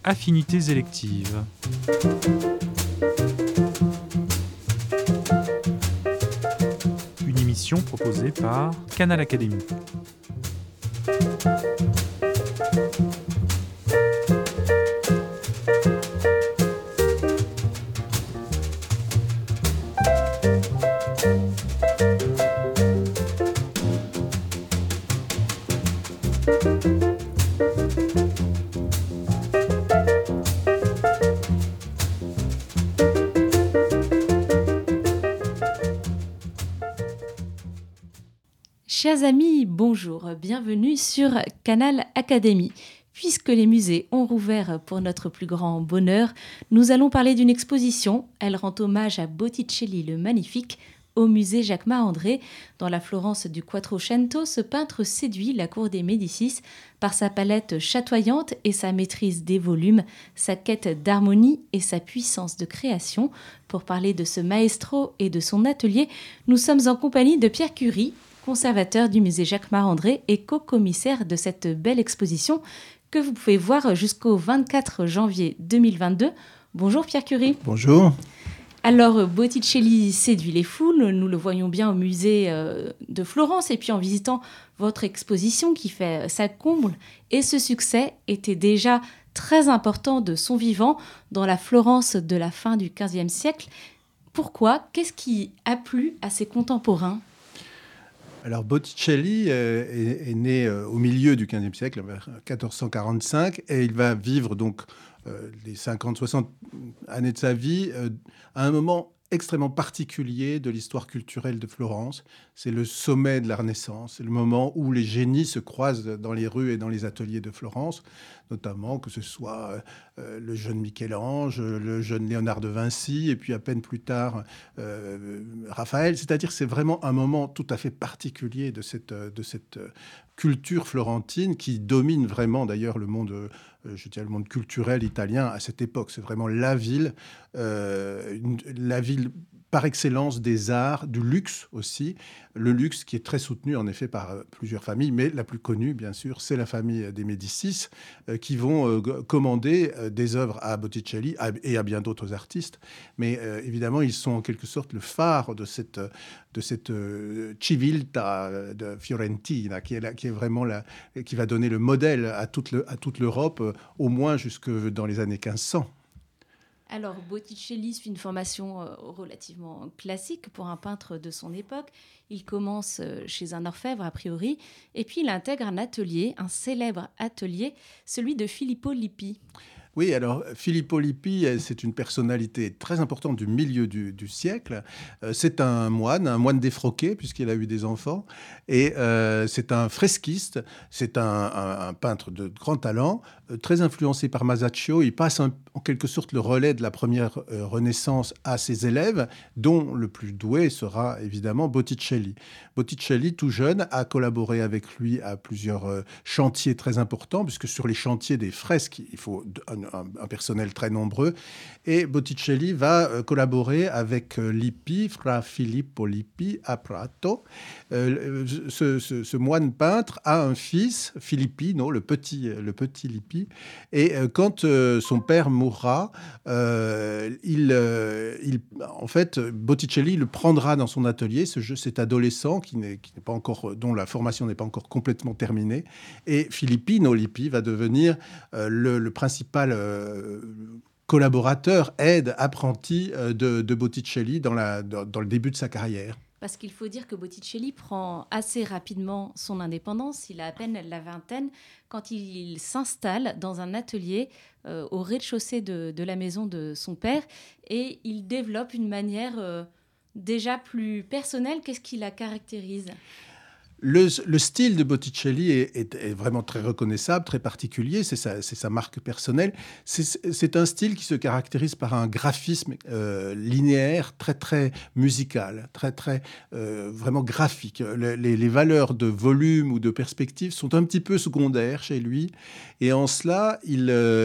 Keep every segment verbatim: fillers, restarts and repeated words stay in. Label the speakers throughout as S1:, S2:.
S1: Affinités électives. Une émission proposée par Canal Académie.
S2: Chers amis, bonjour, bienvenue sur Canal Académie. Puisque les musées ont rouvert pour notre plus grand bonheur, nous allons parler d'une exposition. Elle rend hommage à Botticelli le Magnifique au musée Jacquemart-André. Dans la Florence du Quattrocento, ce peintre séduit la cour des Médicis par sa palette chatoyante et sa maîtrise des volumes, sa quête d'harmonie et sa puissance de création. Pour parler de ce maestro et de son atelier, nous sommes en compagnie de Pierre Curie, conservateur du musée Jacquemart-André et co-commissaire de cette belle exposition que vous pouvez voir jusqu'au vingt-quatre janvier deux mille vingt-deux. Bonjour Pierre Curie.
S3: Bonjour.
S2: Alors Botticelli séduit les foules, nous le voyons bien au musée de Florence et puis en visitant votre exposition qui fait sa comble. Et ce succès était déjà très important de son vivant dans la Florence de la fin du quinzième siècle. Pourquoi ? Qu'est-ce qui a plu à ses contemporains ?
S3: Alors Botticelli euh, est, est né euh, au milieu du quinzième siècle, vers quatorze cent quarante-cinq, et il va vivre donc euh, les cinquante soixante années de sa vie euh, à un moment extrêmement particulier de l'histoire culturelle de Florence. C'est le sommet de la Renaissance, c'est le moment où les génies se croisent dans les rues et dans les ateliers de Florence, notamment que ce soit euh, le jeune Michel-Ange, le jeune Léonard de Vinci, et puis à peine plus tard, euh, Raphaël. C'est-à-dire que c'est vraiment un moment tout à fait particulier de cette, de cette culture florentine qui domine vraiment d'ailleurs le monde, euh, je dirais le monde culturel italien à cette époque. C'est vraiment la ville, euh, une, la ville par excellence des arts, du luxe aussi. Le luxe qui est très soutenu en effet par euh, plusieurs familles, mais la plus connue bien sûr, c'est la famille des Médicis euh, qui vont euh, commander euh, des œuvres à Botticelli à, et à bien d'autres artistes. Mais euh, évidemment, ils sont en quelque sorte le phare de cette, de cette euh, civiltà de Fiorentina, qui est, la, qui est vraiment la, qui va donner le modèle à toute, le, à toute l'Europe, euh, au moins jusque dans les années quinze cents.
S2: Alors, Botticelli suit une formation euh, relativement classique pour un peintre de son époque. Il commence euh, chez un orfèvre, a priori, et puis il intègre un atelier, un célèbre atelier, celui de Filippo Lippi.
S3: Oui, alors Filippo Lippi, c'est une personnalité très importante du milieu du, du siècle. Euh, c'est un moine, un moine défroqué, puisqu'il a eu des enfants. Et euh, c'est un fresquiste, c'est un, un, un peintre de grand talent, euh, très influencé par Masaccio. Il passe un, en quelque sorte le relais de la première euh, Renaissance à ses élèves, dont le plus doué sera évidemment Botticelli. Botticelli, tout jeune, a collaboré avec lui à plusieurs euh, chantiers très importants, puisque sur les chantiers des fresques, il faut un, Un, un personnel très nombreux. Et Botticelli va euh, collaborer avec euh, Lippi, Fra Filippo Lippi, à Prato. Euh, ce, ce, ce moine peintre a un fils, Filippino, le petit, le petit Lippi. Et euh, quand euh, son père mourra, euh, il, euh, il, en fait, Botticelli le prendra dans son atelier, ce jeu, cet adolescent qui n'est, qui n'est pas encore, dont la formation n'est pas encore complètement terminée. Et Filippino Lippi va devenir euh, le, le principal Euh, collaborateur, aide, apprenti euh, de, de Botticelli dans, la, dans, dans le début de sa carrière.
S2: Parce qu'il faut dire que Botticelli prend assez rapidement son indépendance. Il a à peine la vingtaine quand il s'installe dans un atelier euh, au rez-de-chaussée de, de la maison de son père et il développe une manière euh, déjà plus personnelle. Qu'est-ce qui la caractérise ?
S3: Le, le style de Botticelli est, est, est vraiment très reconnaissable, très particulier. C'est sa, c'est sa marque personnelle. C'est, c'est un style qui se caractérise par un graphisme euh, linéaire, très, très musical, très, très euh, vraiment graphique. Les, les, les valeurs de volume ou de perspective sont un petit peu secondaires chez lui. Et en cela, il, euh,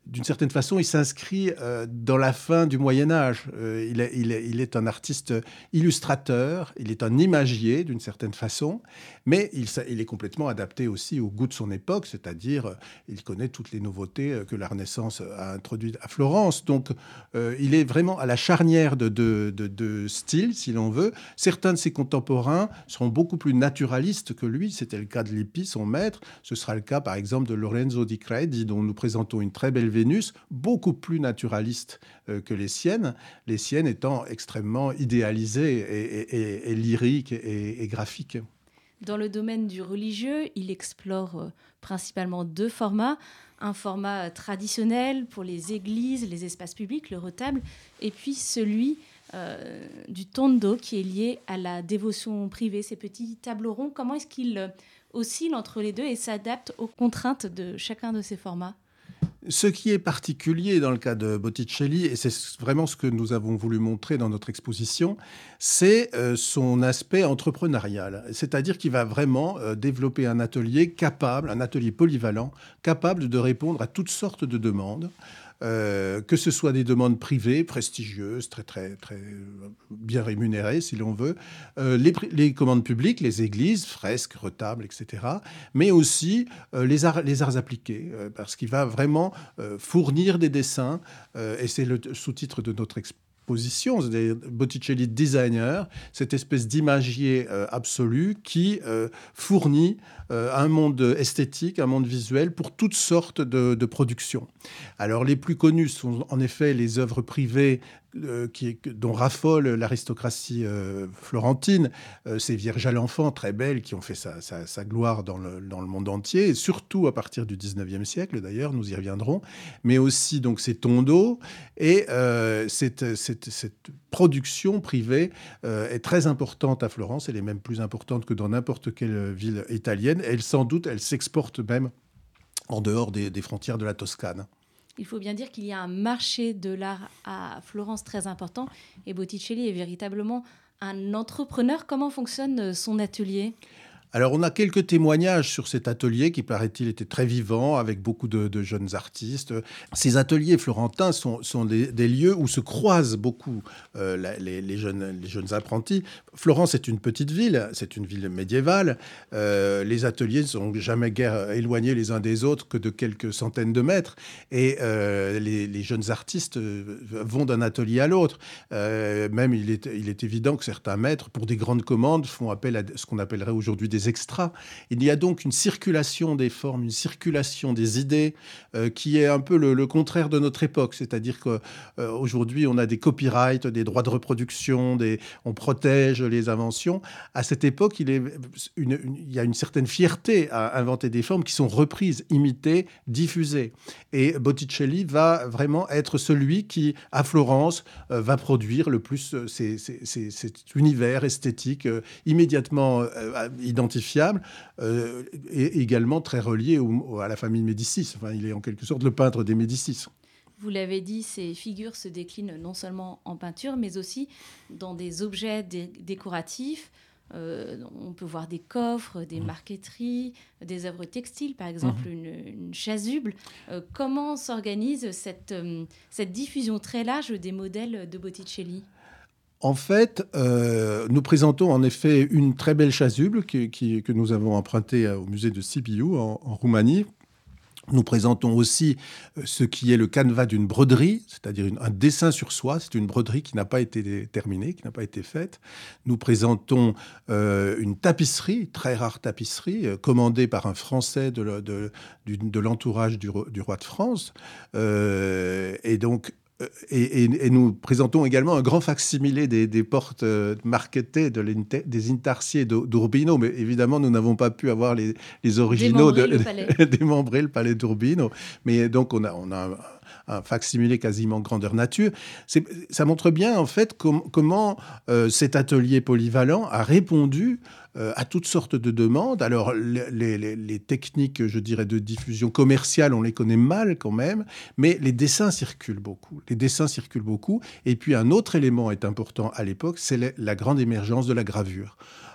S3: d'une certaine façon, il s'inscrit euh, dans la fin du Moyen-Âge. Euh, il, est, il, est, il est un artiste illustrateur, il est un imagier, d'une certaine façon, mais il, il est complètement adapté aussi au goût de son époque, c'est-à-dire euh, il connaît toutes les nouveautés que la Renaissance a introduites à Florence. Donc, euh, il est vraiment à la charnière de, de, de, de styles, si l'on veut. Certains de ses contemporains seront beaucoup plus naturalistes que lui. C'était le cas de Lippi, son maître. Ce sera le cas, par exemple, de Lorenzo di Credi, dont nous présentons une très belle Vénus, beaucoup plus naturaliste euh, que les siennes, les siennes étant extrêmement idéalisées et, et, et, et lyriques et, et graphiques.
S2: Dans le domaine du religieux, il explore euh, principalement deux formats. Un format traditionnel pour les églises, les espaces publics, le retable, et puis celui euh, du tondo qui est lié à la dévotion privée, ces petits tableaux ronds. Comment est-ce qu'il euh, oscille entre les deux et s'adapte aux contraintes de chacun de ces formats ?
S3: Ce qui est particulier dans le cas de Botticelli, et c'est vraiment ce que nous avons voulu montrer dans notre exposition, c'est euh, son aspect entrepreneurial. C'est-à-dire qu'il va vraiment euh, développer un atelier capable, un atelier polyvalent, capable de répondre à toutes sortes de demandes. Euh, que ce soit des demandes privées, prestigieuses, très, très, très bien rémunérées, si l'on veut, euh, les, les commandes publiques, les églises, fresques, retables, et cetera, mais aussi euh, les, arts, les arts appliqués, euh, parce qu'il va vraiment euh, fournir des dessins, euh, et c'est le sous-titre de notre exposition, position, c'est-à-dire Botticelli designer, cette espèce d'imagier euh, absolu qui euh, fournit euh, un monde esthétique, un monde visuel pour toutes sortes de, de productions. Alors les plus connus sont en effet les œuvres privées euh, qui, dont raffole l'aristocratie euh, florentine, euh, ces Vierges à l'enfant très belles qui ont fait sa, sa, sa gloire dans le, dans le monde entier, et surtout à partir du dix-neuvième siècle d'ailleurs, nous y reviendrons, mais aussi donc ces tonneaux et euh, cette, cette, cette production privée euh, est très importante à Florence, elle est même plus importante que dans n'importe quelle ville italienne, et elle, sans doute elle s'exporte même en dehors des, des frontières de la Toscane.
S2: Il faut bien dire qu'il y a un marché de l'art à Florence très important et Botticelli est véritablement un entrepreneur. Comment fonctionne son atelier ?
S3: Alors, on a quelques témoignages sur cet atelier qui, paraît-il, était très vivant, avec beaucoup de, de jeunes artistes. Ces ateliers florentins sont, sont des, des lieux où se croisent beaucoup euh, la, les, les, jeunes, les jeunes apprentis. Florence est une petite ville, c'est une ville médiévale. Euh, les ateliers ne sont jamais guère éloignés les uns des autres que de quelques centaines de mètres. Et euh, les, les jeunes artistes vont d'un atelier à l'autre. Euh, même, il est, il est évident que certains maîtres, pour des grandes commandes, font appel à ce qu'on appellerait aujourd'hui des extras. Il y a donc une circulation des formes, une circulation des idées euh, qui est un peu le, le contraire de notre époque. C'est-à-dire qu'aujourd'hui, euh, on a des copyrights, des droits de reproduction, des, on protège les inventions. À cette époque, il, est une, une, il y a une certaine fierté à inventer des formes qui sont reprises, imitées, diffusées. Et Botticelli va vraiment être celui qui, à Florence, euh, va produire le plus euh, ces, ces, ces, cet univers esthétique euh, immédiatement euh, identifié identifiable, euh, et également très relié au, à la famille Médicis. Enfin, il est en quelque sorte le peintre des Médicis.
S2: Vous l'avez dit, ces figures se déclinent non seulement en peinture, mais aussi dans des objets dé- décoratifs. Euh, on peut voir des coffres, des mmh. marqueteries, des œuvres textiles, par exemple mmh. une, une chasuble. Euh, comment s'organise cette, euh, cette diffusion très large des modèles de Botticelli ?
S3: En fait, euh, nous présentons en effet une très belle chasuble qui, qui, que nous avons empruntée au musée de Sibiu en, en Roumanie. Nous présentons aussi ce qui est le canevas d'une broderie, c'est-à-dire une, un dessin sur soie. C'est une broderie qui n'a pas été terminée, qui n'a pas été faite. Nous présentons euh, une tapisserie, très rare tapisserie, euh, commandée par un Français de, le, de, de, de l'entourage du, du roi de France. Euh, et donc, Et, et, et nous présentons également un grand facsimilé des, des portes marquetées de des Intarsiers d'Urbino, mais évidemment, nous n'avons pas pu avoir les, les originaux de le démembrer le palais d'Urbino. Mais donc, on a, on a un, un facsimilé quasiment grandeur nature. C'est, ça montre bien, en fait, com- comment euh, cet atelier polyvalent a répondu Euh, à toutes sortes de demandes. Alors, les, les, les techniques, je dirais, de diffusion commerciale, on les connaît mal quand même, mais les dessins circulent beaucoup. Les dessins circulent beaucoup. Et puis, un autre élément est important à l'époque, c'est la grande émergence de la gravure.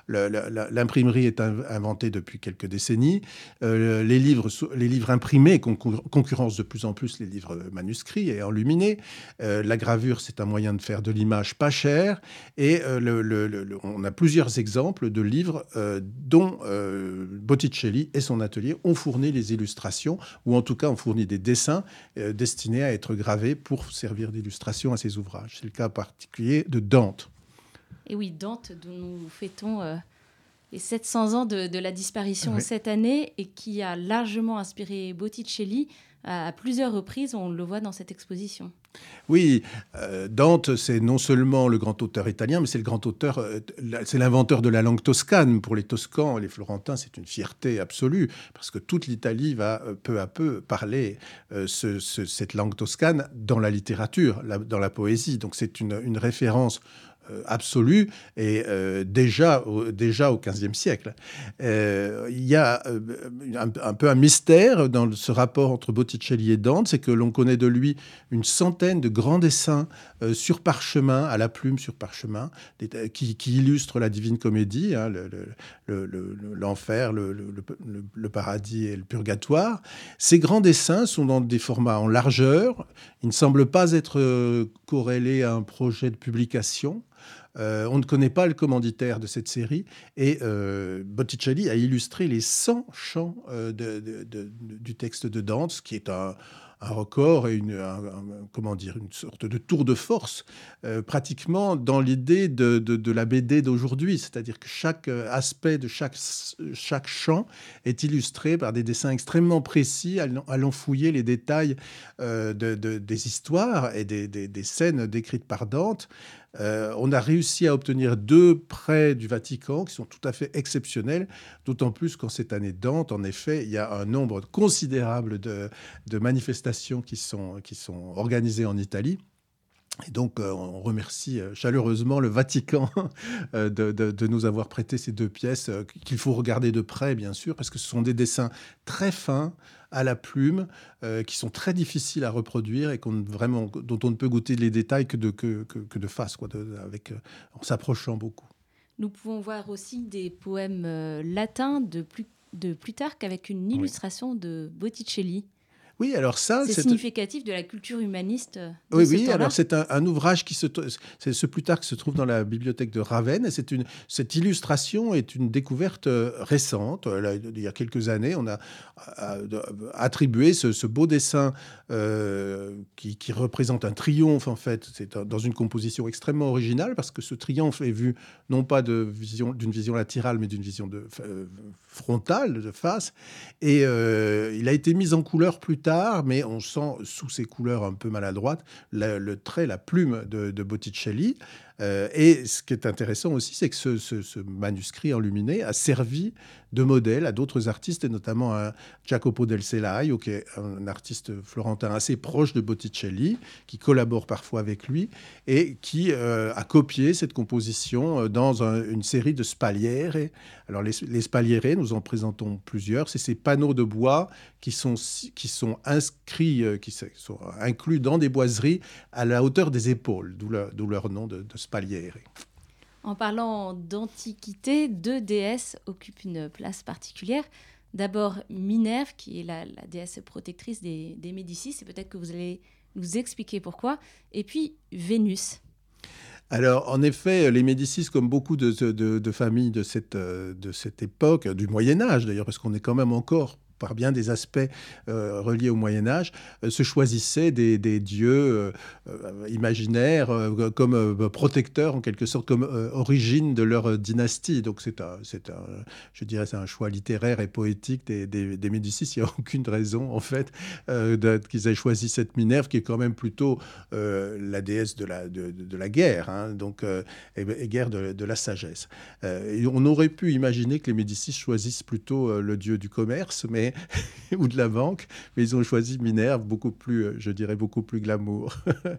S3: le, le, l'imprimerie est in, inventée depuis quelques décennies. Euh, les, livres, les livres imprimés concur, concurrencent de plus en plus les livres manuscrits et enluminés. Euh, la gravure, c'est un moyen de faire de l'image pas cher. Et euh, le, le, le, on a plusieurs exemples de livres euh, dont euh, Botticelli et son atelier ont fourni les illustrations, ou en tout cas ont fourni des dessins euh, destinés à être gravés pour servir d'illustration à ces ouvrages. C'est le cas particulier de Dante.
S2: Et oui, Dante, dont nous fêtons euh, les sept cents ans de, de la disparition
S3: oui.
S2: cette année et qui a largement inspiré Botticelli à, à plusieurs reprises, on le voit dans cette exposition.
S3: Oui, euh, Dante, c'est non seulement le grand auteur italien, mais c'est le grand auteur, euh, c'est l'inventeur de la langue toscane. Pour les Toscans, les Florentins, c'est une fierté absolue, parce que toute l'Italie va euh, peu à peu parler euh, ce, ce, cette langue toscane dans la littérature, la, dans la poésie. Donc c'est une, une référence absolue et euh, déjà, au, déjà au quinzième siècle. Euh, il y a euh, un, un peu un mystère dans ce rapport entre Botticelli et Dante, c'est que l'on connaît de lui une centaine de grands dessins euh, sur parchemin, à la plume sur parchemin, des, qui, qui illustrent la Divine Comédie, hein, le, le, le, l'enfer, le, le, le, le paradis et le purgatoire. Ces grands dessins sont dans des formats en largeur. Ils ne semblent pas être euh, corrélés à un projet de publication. Euh, on ne connaît pas le commanditaire de cette série et euh, Botticelli a illustré les cent chants euh, de, de, de, du texte de Dante, ce qui est un, un record et une, un, un, comment dire, une sorte de tour de force euh, pratiquement dans l'idée de, de, de la B D d'aujourd'hui. C'est-à-dire que chaque aspect de chaque, chaque chant est illustré par des dessins extrêmement précis allant, allant fouiller les détails euh, de, de, des histoires et des, des, des scènes décrites par Dante. Euh, on a réussi à obtenir deux prêts du Vatican qui sont tout à fait exceptionnels, d'autant plus qu'en cette année Dante, en effet, il y a un nombre considérable de, de manifestations qui sont, qui sont organisées en Italie. Et donc, euh, on remercie euh, chaleureusement le Vatican euh, de, de, de nous avoir prêté ces deux pièces euh, qu'il faut regarder de près, bien sûr, parce que ce sont des dessins très fins, à la plume, euh, qui sont très difficiles à reproduire et qu'on, vraiment, dont on ne peut goûter les détails que de, que, que, que de face, quoi, de, avec, euh, en s'approchant beaucoup.
S2: Nous pouvons voir aussi des poèmes euh, latins de, Plut- de Plutarque avec une illustration oui. de Botticelli.
S3: Oui, alors ça...
S2: C'est, c'est significatif de la culture humaniste de
S3: oui,
S2: ce
S3: oui,
S2: temps-là.
S3: Alors c'est un, un ouvrage qui se... C'est ce Plutarque se trouve dans la bibliothèque de Ravenne. Et c'est une, cette illustration est une découverte récente. Là, il y a quelques années, on a attribué ce, ce beau dessin euh, qui, qui représente un triomphe, en fait. C'est dans une composition extrêmement originale, parce que ce triomphe est vu non pas de vision, d'une vision latérale, mais d'une vision de, euh, frontale, de face. Et euh, il a été mis en couleur plus tard. Tard, mais on sent sous ces couleurs un peu maladroites le, le trait, la plume de, de Botticelli. Euh, et ce qui est intéressant aussi, c'est que ce, ce, ce manuscrit enluminé a servi de modèle à d'autres artistes, et notamment à Jacopo del Selaio, qui est un artiste florentin assez proche de Botticelli, qui collabore parfois avec lui, et qui euh, a copié cette composition dans un, une série de spaliere. Alors les, les spaliere, nous en présentons plusieurs, c'est ces panneaux de bois qui sont, qui sont inscrits, qui sont inclus dans des boiseries à la hauteur des épaules, d'où, le, d'où leur nom de, de spaliere.
S2: En parlant d'antiquité, deux déesses occupent une place particulière. D'abord Minerve, qui est la, la déesse protectrice des, des Médicis, et peut-être que vous allez nous expliquer pourquoi. Et puis Vénus.
S3: Alors, en effet, les Médicis, comme beaucoup de, de, de familles de cette, de cette époque, du Moyen-Âge d'ailleurs, parce qu'on est quand même encore par bien des aspects euh, reliés au Moyen-Âge, euh, se choisissaient des, des dieux euh, imaginaires euh, comme euh, protecteurs, en quelque sorte, comme euh, origine de leur dynastie. Donc c'est un, c'est un, je dirais, c'est un choix littéraire et poétique des, des, des Médicis. Il n'y a aucune raison, en fait, euh, de, qu'ils aient choisi cette Minerve, qui est quand même plutôt euh, la déesse de la, de, de la guerre, hein, donc, euh, et, et guerre de, de la sagesse. Euh, et on aurait pu imaginer que les Médicis choisissent plutôt euh, le dieu du commerce, mais mais ou de la banque, mais ils ont choisi Minerve, beaucoup plus, je dirais, beaucoup plus glamour.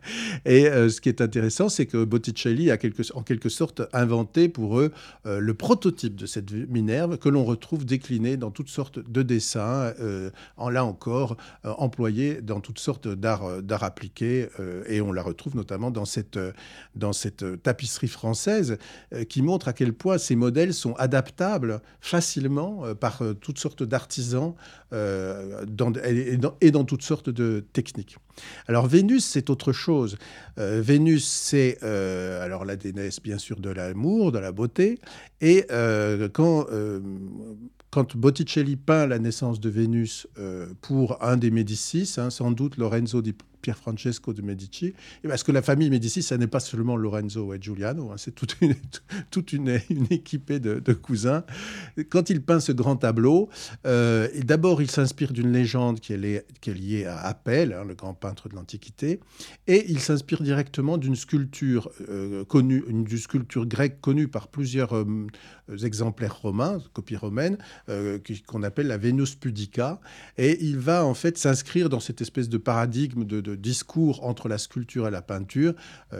S3: Et euh, ce qui est intéressant, c'est que Botticelli a quelque, en quelque sorte inventé pour eux euh, le prototype de cette Minerve que l'on retrouve décliné dans toutes sortes de dessins, euh, en là encore euh, employé dans toutes sortes d'arts, d'arts appliqués, euh, et on la retrouve notamment dans cette, dans cette tapisserie française euh, qui montre à quel point ces modèles sont adaptables facilement euh, par euh, toutes sortes d'artisans euh, dans, et, dans, et dans toutes sortes de techniques. Alors Vénus, c'est autre chose. Euh, Vénus, c'est euh, alors la déesse bien sûr de l'amour, de la beauté, et euh, quand euh, Quand Botticelli peint la naissance de Vénus euh, pour un des Médicis, hein, sans doute Lorenzo di Pierfrancesco de Medici, parce que la famille Médicis, ça n'est pas seulement Lorenzo et Giuliano, hein, c'est toute une, toute une, une équipée de, de cousins. Quand il peint ce grand tableau, euh, d'abord il s'inspire d'une légende qui est, liée, qui est liée à Apelle, hein, le grand peintre de l'Antiquité, et il s'inspire directement d'une sculpture euh, connue, une, d'une sculpture grecque connue par plusieurs euh, exemplaires romains, copies romaines, euh, qu'on appelle la Venus Pudica, et il va en fait s'inscrire dans cette espèce de paradigme de, de discours entre la sculpture et la peinture,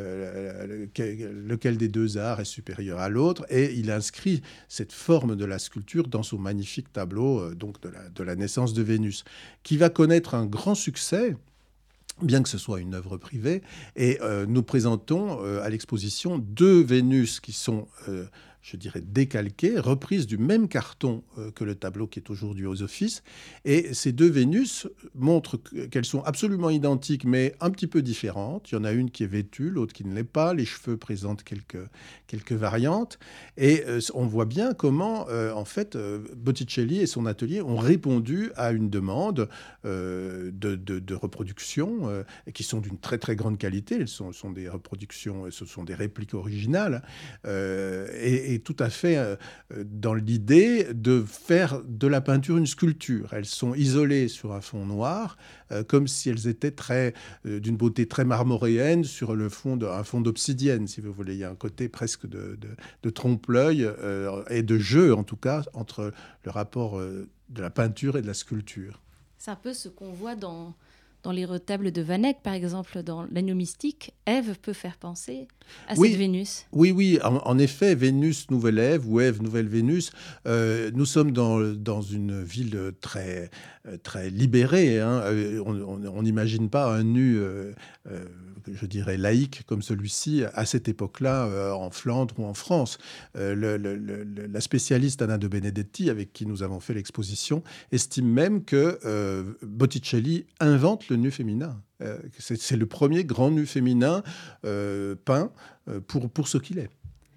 S3: euh, lequel des deux arts est supérieur à l'autre, et il inscrit cette forme de la sculpture dans son magnifique tableau euh, donc de la, de la naissance de Vénus, qui va connaître un grand succès, bien que ce soit une œuvre privée, et euh, nous présentons euh, à l'exposition deux Vénus qui sont euh, je dirais, décalquées, reprises du même carton euh, que le tableau qui est aujourd'hui aux Offices. Et ces deux Vénus montrent qu'elles sont absolument identiques, mais un petit peu différentes. Il y en a une qui est vêtue, l'autre qui ne l'est pas. Les cheveux présentent quelques, quelques variantes. Et euh, on voit bien comment, euh, en fait, euh, Botticelli et son atelier ont répondu à une demande euh, de, de, de reproduction, euh, qui sont d'une très, très grande qualité. Elles sont, sont des reproductions, ce sont des répliques originales. Euh, et, et tout à fait euh, dans l'idée de faire de la peinture une sculpture. Elles sont isolées sur un fond noir, euh, comme si elles étaient très, euh, d'une beauté très marmoréenne sur le fond d'un fond d'obsidienne, si vous voulez. Il y a un côté presque de, de, de trompe-l'œil euh, et de jeu, en tout cas, entre le rapport euh, de la peinture et de la sculpture.
S2: C'est un peu ce qu'on voit dans... Dans les retables de Van Eyck, par exemple, dans l'agneau mystique, Ève peut faire penser à
S3: oui,
S2: cette Vénus.
S3: Oui, oui, en, en effet, Vénus, nouvelle Ève, ou Ève, nouvelle Vénus, euh, nous sommes dans, dans une ville très, très libérée. Hein. On n'imagine pas un nu, euh, euh, je dirais, laïque comme celui-ci à cette époque-là, euh, en Flandre ou en France. Euh, le, le, le, la spécialiste Anna de Benedetti, avec qui nous avons fait l'exposition, estime même que euh, Botticelli invente le nu féminin. Euh, c'est, c'est le premier grand nu féminin euh, peint euh, pour, pour ce qu'il est.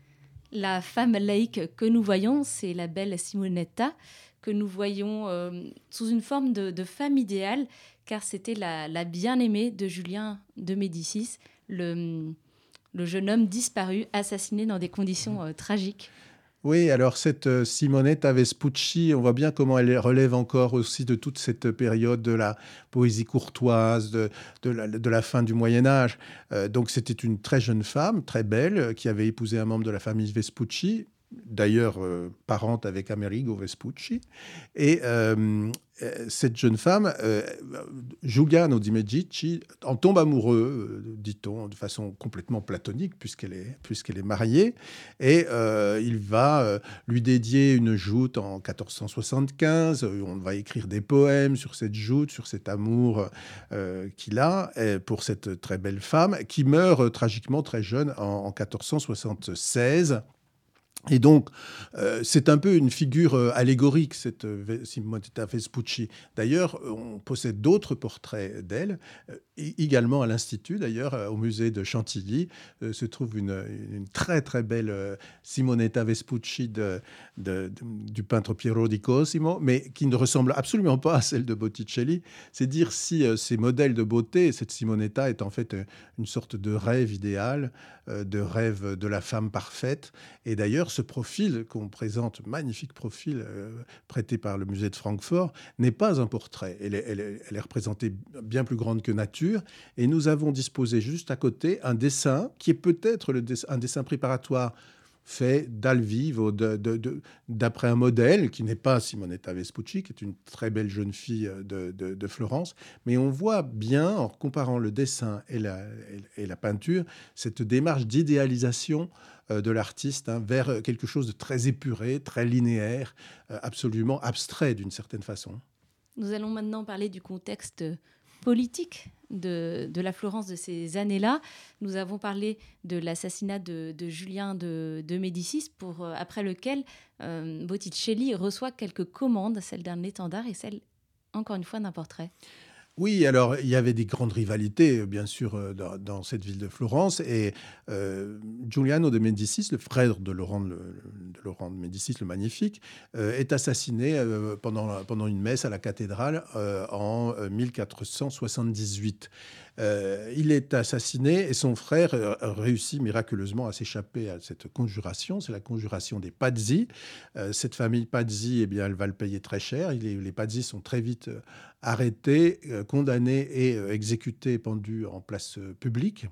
S2: La femme laïque que nous voyons, c'est la belle Simonetta, que nous voyons euh, sous une forme de, de femme idéale, car c'était la, la bien-aimée de Julien de Médicis, le, le jeune homme disparu, assassiné dans des conditions euh, tragiques.
S3: Oui, alors cette euh, Simonetta Vespucci, on voit bien comment elle relève encore aussi de toute cette période de la poésie courtoise, de, de, la, de la fin du Moyen-Âge. Euh, donc c'était une très jeune femme, très belle, qui avait épousé un membre de la famille Vespucci, d'ailleurs euh, parente avec Amerigo Vespucci. Et euh, cette jeune femme, euh, Giuliano di Medici, en tombe amoureux, euh, dit-on, de façon complètement platonique, puisqu'elle est, puisqu'elle est mariée. Et euh, il va euh, lui dédier une joute en quatorze cent soixante-quinze. On va écrire des poèmes sur cette joute, sur cet amour euh, qu'il a pour cette très belle femme, qui meurt euh, tragiquement très jeune en, en quatorze cent soixante-seize. Et donc, euh, c'est un peu une figure euh, allégorique, cette euh, Simonetta Vespucci. D'ailleurs, on possède d'autres portraits d'elle, euh, également à l'Institut, d'ailleurs, euh, au musée de Chantilly, euh, se trouve une, une très, très belle euh, Simonetta Vespucci de, de, de, du peintre Piero di Cosimo, mais qui ne ressemble absolument pas à celle de Botticelli. C'est dire si euh, ces modèles de beauté, cette Simonetta est en fait euh, une sorte de rêve idéal, euh, de rêve de la femme parfaite. Et d'ailleurs, ce profil qu'on présente, magnifique profil euh, prêté par le musée de Francfort, n'est pas un portrait. Elle est, elle est, elle est représentée bien plus grande que nature. Et nous avons disposé juste à côté un dessin qui est peut-être le dessin, un dessin préparatoire fait dal vivo, de, de, de, d'après un modèle qui n'est pas Simonetta Vespucci, qui est une très belle jeune fille de, de, de Florence, mais on voit bien, en comparant le dessin et la, et, et la peinture, cette démarche d'idéalisation de l'artiste hein, vers quelque chose de très épuré, très linéaire, euh, absolument abstrait d'une certaine façon.
S2: Nous allons maintenant parler du contexte politique de, de la Florence de ces années-là. Nous avons parlé de l'assassinat de, de Julien de, de Médicis, pour, euh, après lequel euh, Botticelli reçoit quelques commandes, celle d'un étendard et celle, encore une fois, d'un portrait.
S3: Oui, alors il y avait des grandes rivalités, bien sûr, dans, dans cette ville de Florence. Et euh, Giuliano de Médicis, le frère de Laurent, le, de Laurent de Médicis, le Magnifique, euh, est assassiné euh, pendant, pendant une messe à la cathédrale euh, en mille quatre cent soixante-dix-huit. Euh, il est assassiné et son frère réussit miraculeusement à s'échapper à cette conjuration. C'est la conjuration des Pazzi. Euh, cette famille Pazzi, eh bien, elle va le payer très cher. Il est, les Pazzi sont très vite euh, arrêtés, euh, condamnés et euh, exécutés, pendus en place euh, publique.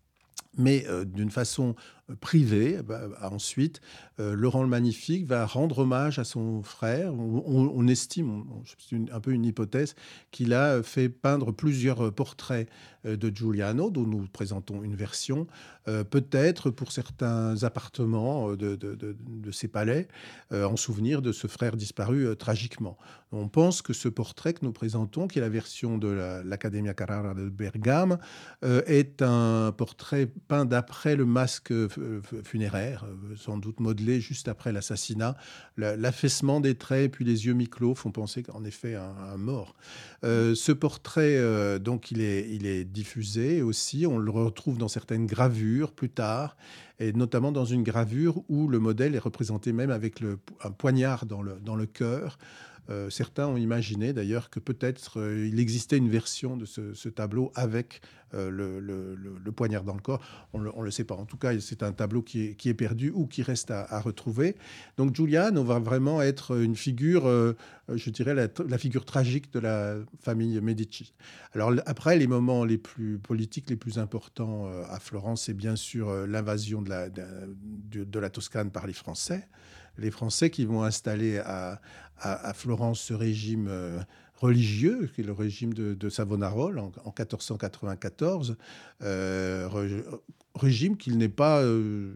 S3: Mais euh, d'une façon privée, bah, ensuite, euh, Laurent le Magnifique va rendre hommage à son frère. On, on, on estime, on, c'est une, un peu une hypothèse, qu'il a fait peindre plusieurs portraits euh, de Giuliano, dont nous présentons une version, euh, peut-être pour certains appartements de, de, de, de ses palais, euh, en souvenir de ce frère disparu euh, tragiquement. On pense que ce portrait que nous présentons, qui est la version de la, l'Accademia Carrara de Bergame, euh, est un portrait peint d'après le masque funéraire, sans doute modelé juste après l'assassinat. L'affaissement des traits puis les yeux mi-clos font penser qu'en effet à un, un mort. Euh, ce portrait, euh, donc, il est, il est diffusé aussi. On le retrouve dans certaines gravures plus tard, et notamment dans une gravure où le modèle est représenté même avec le, un poignard dans le, dans le cœur. Euh, certains ont imaginé d'ailleurs que peut-être euh, il existait une version de ce, ce tableau avec euh, le, le, le, le poignard dans le corps. On ne le sait pas. En tout cas, c'est un tableau qui est, qui est perdu ou qui reste à, à retrouver. Donc Giuliano va vraiment être une figure, euh, je dirais, la, la figure tragique de la famille Medici. Alors après, les moments les plus politiques, les plus importants euh, à Florence, c'est bien sûr euh, l'invasion de la, de, de, de la Toscane par les Français. Les Français qui vont installer à, à, à Florence ce régime euh, religieux, qui est le régime de, de Savonarola en, en quatorze cent quatre-vingt-quatorze, euh, re, régime qu'il n'est pas, euh,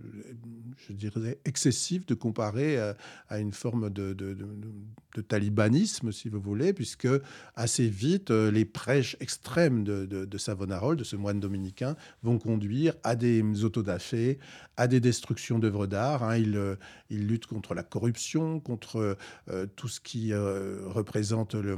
S3: je dirais, excessif de comparer à, à une forme de, de, de, de talibanisme, si vous voulez, puisque assez vite, euh, les prêches extrêmes de, de, de Savonarola, de ce moine dominicain, vont conduire à des autodafés, à des destructions d'œuvres d'art. Hein. Il, euh, il lutte contre la corruption, contre euh, tout ce qui euh, représente le...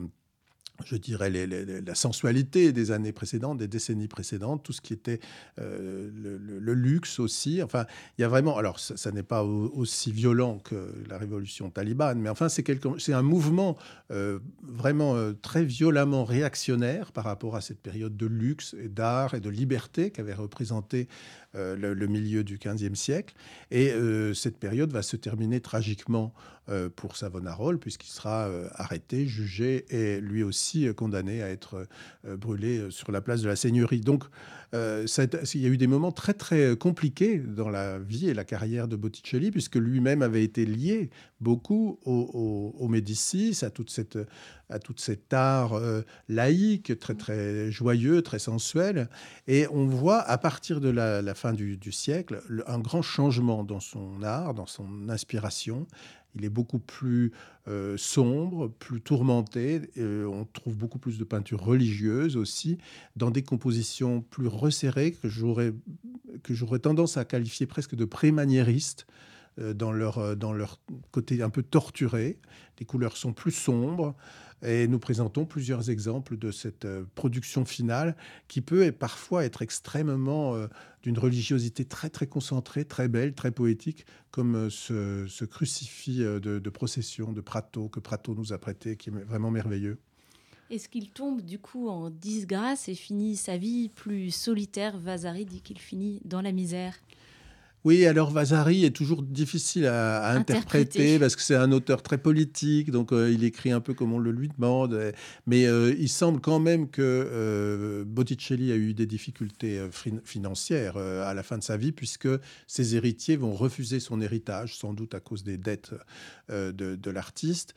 S3: je dirais, les, les, la sensualité des années précédentes, des décennies précédentes, tout ce qui était euh, le, le, le luxe aussi. Enfin, il y a vraiment... Alors, ça, ça n'est pas au, aussi violent que la révolution talibane, mais enfin, c'est, quelque, c'est un mouvement euh, vraiment euh, très violemment réactionnaire par rapport à cette période de luxe et d'art et de liberté qu'avait représenté euh, le, le milieu du quinzième siècle. Et euh, cette période va se terminer tragiquement euh, pour Savonarola, puisqu'il sera euh, arrêté, jugé et lui aussi condamné à être euh, brûlé sur la place de la Seigneurie. Donc, euh, ça, il y a eu des moments très, très compliqués dans la vie et la carrière de Botticelli, puisque lui-même avait été lié beaucoup aux, aux, aux Médicis, à toute cette, à toute cet art euh, laïque, très, très joyeux, très sensuel. Et on voit, à partir de la, la fin du, du siècle, le, un grand changement dans son art, dans son inspiration. Il est beaucoup plus euh, sombre, plus tourmenté. Euh, on trouve beaucoup plus de peinture religieuse aussi, dans des compositions plus resserrées que j'aurais, que j'aurais tendance à qualifier presque de pré-maniéristes, euh, dans leur, dans leur côté un peu torturé. Les couleurs sont plus sombres. Et nous présentons plusieurs exemples de cette euh, production finale qui peut et parfois être extrêmement euh, d'une religiosité très très concentrée, très belle, très poétique, comme euh, ce, ce crucifix euh, de, de procession de Prato que Prato nous a prêté, qui est vraiment merveilleux.
S2: Est-ce qu'il tombe du coup en disgrâce et finit sa vie plus solitaire? Vasari dit qu'il finit dans la misère.
S3: Oui, alors Vasari est toujours difficile à, à interpréter,
S2: Interpréter.
S3: parce que c'est un auteur très politique, donc euh, il écrit un peu comme on le lui demande. euh, Mais euh, il semble quand même que euh, Botticelli a eu des difficultés euh, fin- financières euh, à la fin de sa vie, puisque ses héritiers vont refuser son héritage, sans doute à cause des dettes euh, de, de l'artiste.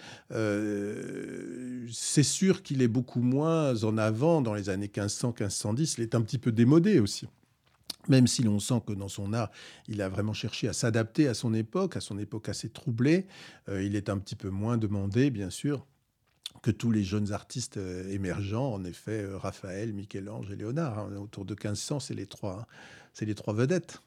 S3: Euh, c'est sûr qu'il est beaucoup moins en avant dans les années quinze cents quinze cent dix. Il est un petit peu démodé aussi. Même si l'on sent que dans son art, il a vraiment cherché à s'adapter à son époque, à son époque assez troublée. Euh, il est un petit peu moins demandé, bien sûr, que tous les jeunes artistes euh, émergents. En effet, euh, Raphaël, Michel-Ange et Léonard. Hein, autour de quinze cents, c'est les trois, hein, c'est les trois vedettes.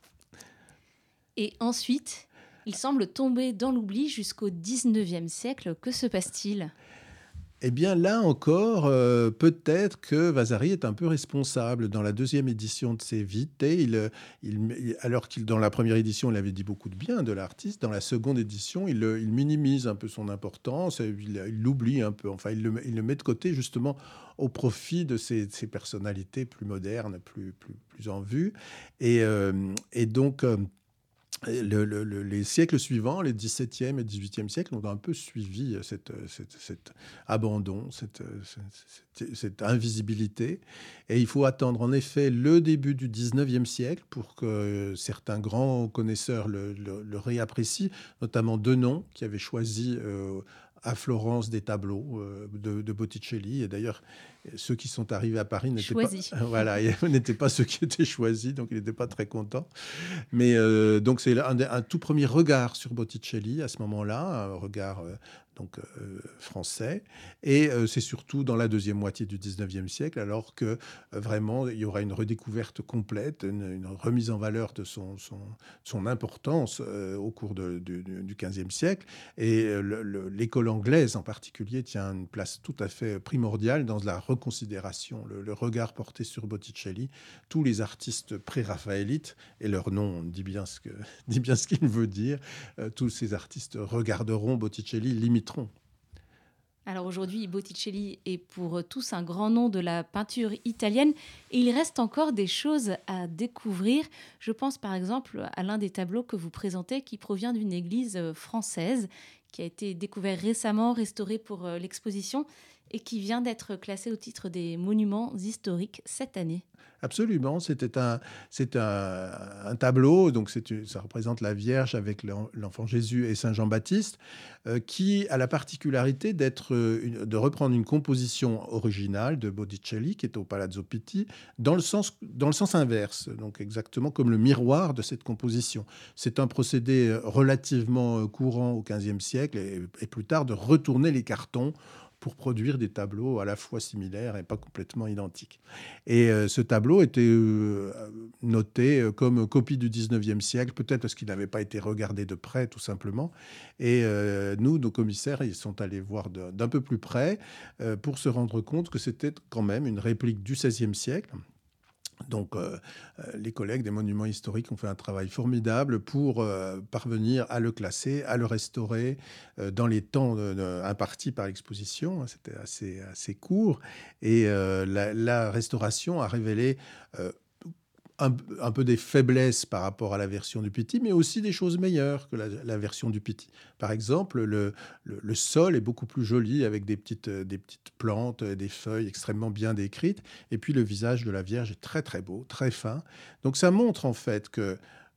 S2: Et ensuite, il semble tomber dans l'oubli jusqu'au dix-neuvième siècle. Que se passe-t-il ?
S3: Eh bien, là encore, euh, peut-être que Vasari est un peu responsable. Dans la deuxième édition de ses Vitae, il, euh, il- il- alors qu'il, dans la première édition, il avait dit beaucoup de bien de l'artiste, dans la seconde édition, il, euh, il minimise un peu son importance, il il l'oublie un peu. Enfin, il le, il le met de côté, justement, au profit de ses, de ses personnalités plus modernes, plus, plus, plus en vue. Et, euh, et donc... euh, le- le- le- les siècles suivants, les dix-septième et dix-huitième siècles, ont un peu suivi cette, cette- cet abandon, cette, cette- cette invisibilité. Et il faut attendre en effet le début du dix-neuvième siècle pour que certains grands connaisseurs le, le- le réapprécient, notamment Denon, qui avait choisi euh, à Florence des tableaux euh, de, de Botticelli. Et d'ailleurs, ceux qui sont arrivés à Paris n'étaient pas,
S2: Choisi.
S3: voilà, n'étaient pas ceux qui étaient choisis, donc il n'était pas très content. Mais euh, donc c'est un, un tout premier regard sur Botticelli à ce moment-là, un regard euh, donc euh, français. Et euh, c'est surtout dans la deuxième moitié du dix-neuvième siècle, alors que euh, vraiment il y aura une redécouverte complète, une, une remise en valeur de son, son, son importance euh, au cours de, du, du quinzième siècle. Et euh, le- le- l'école anglaise en particulier tient une place tout à fait primordiale dans la reconsidération, le, le regard porté sur Botticelli. Tous les artistes pré-raphaélites, et leur nom dit bien ce que, dit bien ce qu'il veut dire, euh, tous ces artistes regarderont Botticelli, l'imiteront.
S2: Alors aujourd'hui, Botticelli est pour tous un grand nom de la peinture italienne et il reste encore des choses à découvrir. Je pense par exemple à l'un des tableaux que vous présentez qui provient d'une église française qui a été découvert récemment, restauré pour euh, l'exposition et qui vient d'être classé au titre des monuments historiques cette année.
S3: Absolument, c'était un, c'est un, un tableau, donc c'est une- ça représente la Vierge avec l'en- l'enfant Jésus et Saint Jean-Baptiste, euh, qui a la particularité d'être, euh, une- de reprendre une composition originale de Botticelli, qui est au Palazzo Pitti, dans le sens, dans le sens inverse, donc exactement comme le miroir de cette composition. C'est un procédé euh, relativement euh, courant au quinzième siècle et, et plus tard de retourner les cartons pour produire des tableaux à la fois similaires et pas complètement identiques. Et euh, ce tableau était euh, noté euh, comme copie du dix-neuvième siècle, peut-être parce qu'il n'avait pas été regardé de près, tout simplement. Et euh, nous, nos commissaires, ils sont allés voir de- d'un peu plus près euh, pour se rendre compte que c'était quand même une réplique du seizième siècle. Donc, euh, euh, les collègues des monuments historiques ont fait un travail formidable pour euh, parvenir à le classer, à le restaurer euh, dans les temps de- de- impartis par l'exposition. C'était assez, assez court. Et euh, la, la restauration a révélé euh, un, un peu des faiblesses par rapport à la version du Pitti, mais aussi des choses meilleures que la, la version du Pitti. Par exemple, le, le, le sol est beaucoup plus joli avec des petites, euh, des petites plantes, euh, des feuilles extrêmement bien décrites. Et puis le visage de la Vierge est très très beau, très fin. Donc ça montre en fait que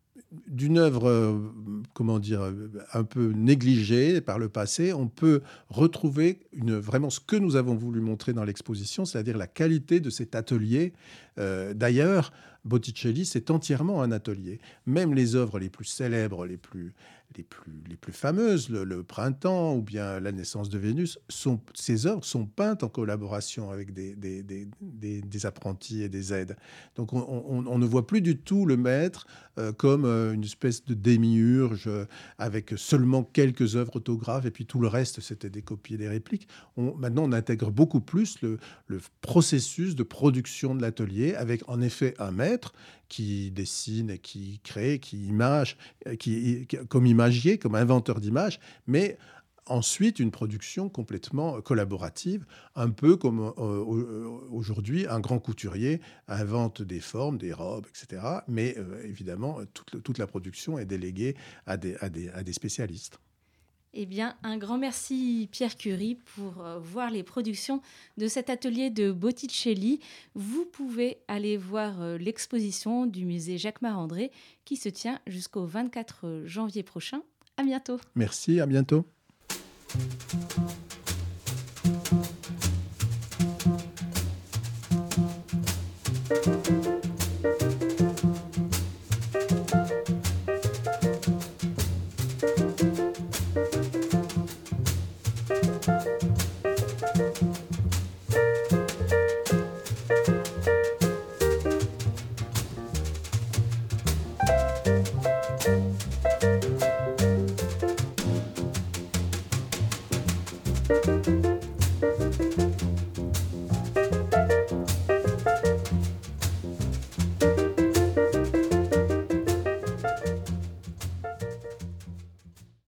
S3: d'une œuvre, euh, comment dire, euh, un peu négligée par le passé, on peut retrouver une, vraiment ce que nous avons voulu montrer dans l'exposition, c'est-à-dire la qualité de cet atelier. Euh, d'ailleurs, Botticelli, c'est entièrement un atelier. Même les œuvres les plus célèbres, les plus, les plus, les plus fameuses, le, le Printemps ou bien La naissance de Vénus, sont, ces œuvres sont peintes en collaboration avec des, des, des, des, des apprentis et des aides. Donc on, on, on ne voit plus du tout le maître euh, comme euh, une espèce de démiurge euh, avec seulement quelques œuvres autographes et puis tout le reste, c'était des copies et des répliques. On, maintenant, on intègre beaucoup plus le, le processus de production de l'atelier avec en effet un maître qui dessine et qui crée, qui image, qui, qui, comme imagier, comme inventeur d'images, mais ensuite une production complètement collaborative, un peu comme euh, aujourd'hui un grand couturier invente des formes, des robes, et cetera. Mais euh, évidemment, toute, toute la production est déléguée à des, à des, à des spécialistes.
S2: Eh bien, un grand merci Pierre Curie pour euh, voir les productions de cet atelier de Botticelli. Vous pouvez aller voir euh, l'exposition du musée Jacques Marandré qui se tient jusqu'au vingt-quatre janvier prochain. À bientôt.
S3: Merci, à bientôt. Thank you.